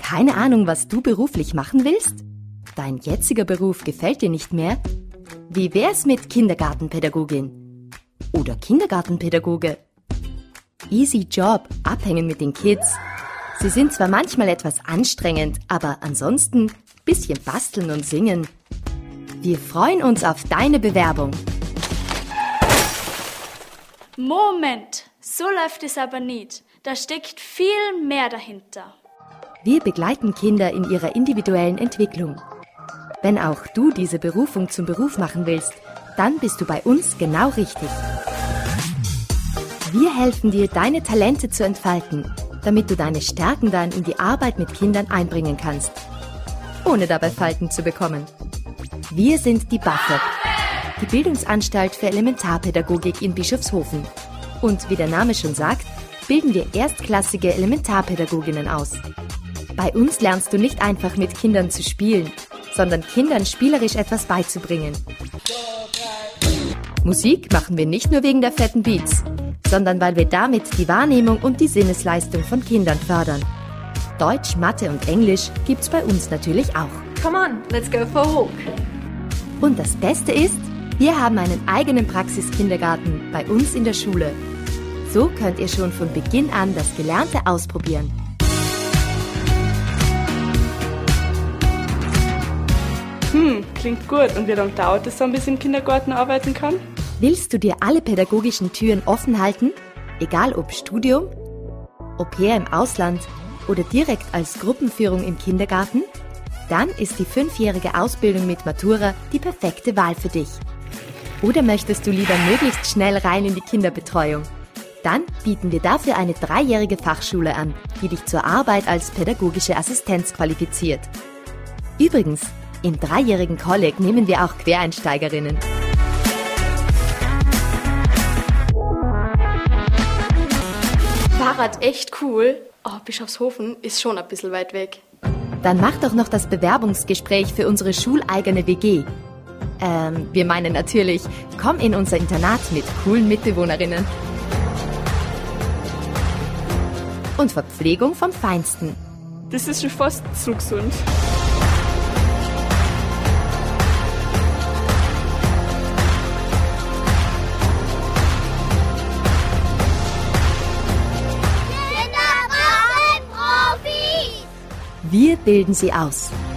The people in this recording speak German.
Keine Ahnung, was du beruflich machen willst? Dein jetziger Beruf gefällt dir nicht mehr? Wie wär's mit Kindergartenpädagogin? Oder Kindergartenpädagoge? Easy Job, abhängen mit den Kids. Sie sind zwar manchmal etwas anstrengend, aber ansonsten bisschen basteln und singen. Wir freuen uns auf deine Bewerbung. Moment, so läuft es aber nicht. Da steckt viel mehr dahinter. Wir begleiten Kinder in ihrer individuellen Entwicklung. Wenn auch du diese Berufung zum Beruf machen willst, dann bist du bei uns genau richtig. Wir helfen dir, deine Talente zu entfalten, damit du deine Stärken dann in die Arbeit mit Kindern einbringen kannst, ohne dabei Falten zu bekommen. Wir sind die BAföG, die Bildungsanstalt für Elementarpädagogik in Bischofshofen. Und wie der Name schon sagt, bilden wir erstklassige Elementarpädagoginnen aus. Bei uns lernst du nicht einfach mit Kindern zu spielen, sondern Kindern spielerisch etwas beizubringen. Musik machen wir nicht nur wegen der fetten Beats, sondern weil wir damit die Wahrnehmung und die Sinnesleistung von Kindern fördern. Deutsch, Mathe und Englisch gibt's bei uns natürlich auch. Come on, let's go for a walk. Und das Beste ist, wir haben einen eigenen Praxiskindergarten bei uns in der Schule. So könnt ihr schon von Beginn an das Gelernte ausprobieren. Klingt gut. Und wie lange dauert es dann, bis ich im Kindergarten arbeiten kann? Willst du dir alle pädagogischen Türen offen halten? Egal ob Studium, Au-pair im Ausland oder direkt als Gruppenführung im Kindergarten? Dann ist die 5-jährige Ausbildung mit Matura die perfekte Wahl für dich. Oder möchtest du lieber möglichst schnell rein in die Kinderbetreuung? Dann bieten wir dafür eine 3-jährige Fachschule an, die dich zur Arbeit als pädagogische Assistenz qualifiziert. Übrigens, im 3-jährigen Kolleg nehmen wir auch Quereinsteigerinnen. Fahrrad echt cool, aber Bischofshofen ist schon ein bisschen weit weg. Dann mach doch noch das Bewerbungsgespräch für unsere schuleigene WG. Wir meinen natürlich, komm in unser Internat mit coolen Mitbewohnerinnen. Und Verpflegung vom Feinsten. Das ist schon fast zu gesund. Wir bilden sie aus.